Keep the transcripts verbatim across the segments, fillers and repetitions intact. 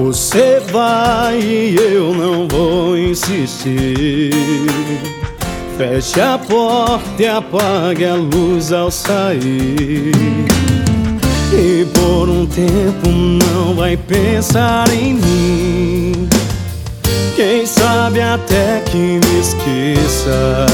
Você vai e eu não vou insistir. Feche a porta e apague a luz ao sair. E por um tempo não vai pensar em mim. Quem sabe até que me esqueça.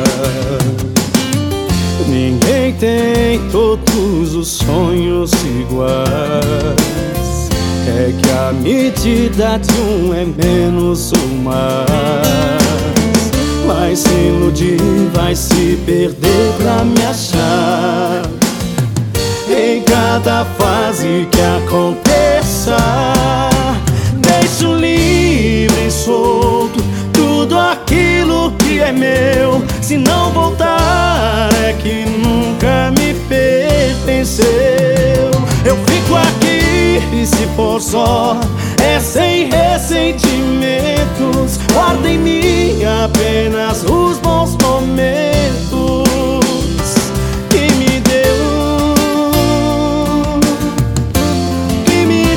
Ninguém tem todos os sonhos iguais. É que a medida de um é menos ou mais. Mas se iludir vai se perder pra me achar. Em cada fase que aconteça, deixo livre e solto tudo aquilo que é meu. Se não voltar é que nunca me pertenceu. Eu fico aqui e se for só é sem ressentimentos. Guardo em mim apenas os bons momentos que me deu, que me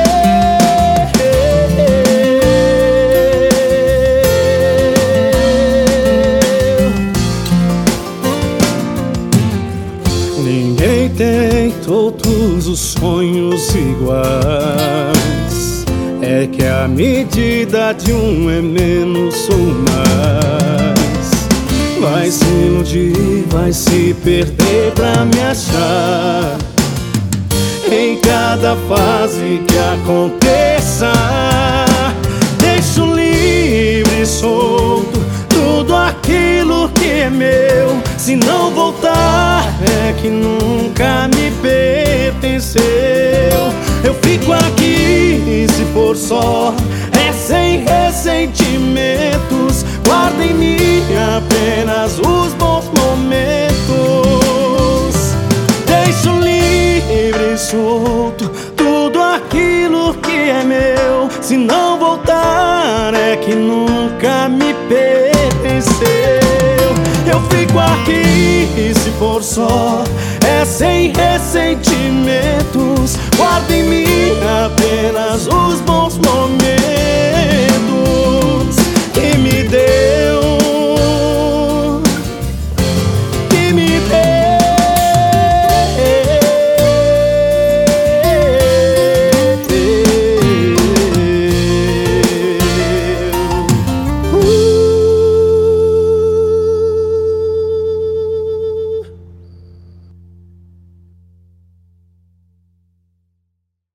deu. Ninguém tem todos os sonhos iguais. É que a medida de um é menos ou mais. Vai se iludir, vai se perder pra me achar. Em cada fase que aconteça, deixo livre e solto tudo aquilo que é meu. Se não voltar é que nunca me pertenceu. Eu fico aqui e se for só é sem ressentimentos. Guardo em mim apenas os bons momentos. Deixo livre e solto tudo aquilo que é meu. Se não voltar é que nunca me pertenceu. Eu fico aqui e se for só é sem ressentimentos. Guardo em mim apenas os bons momentos.